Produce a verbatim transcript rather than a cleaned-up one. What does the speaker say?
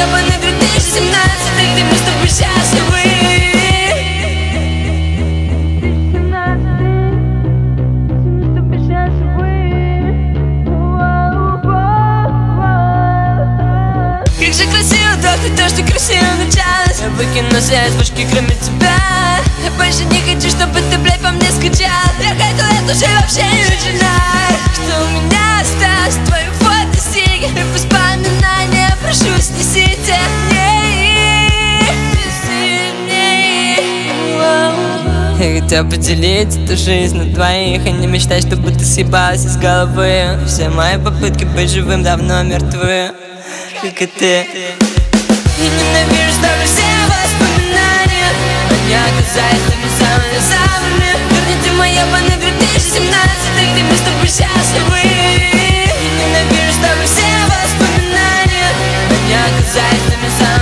ебаный две тысячи семнадцатый, где мы с тобой счастливы. Как же красиво только то, что красиво началось. Я выкину все фишки, кроме тебя. Я больше не хочу, чтобы ты, блядь, по мне скучал. Я хотел эту жизнь вообще не начинать. Что у меня осталось, твою фотосик и воспоминания, прошу, снесите мне, я хотел поделить эту жизнь на двоих и не мечтать, чтобы ты съебалась из головы. Все мои попытки быть живым давно мертвы, как и ты. Я ненавижу, ставлю все воспоминания, они оказались теми самыми самыми. Верните мои ебаный две тысячи семнадцатый, где мы с тобой счастливы. Я ненавижу, ставлю все воспоминания, они оказались теми самыми.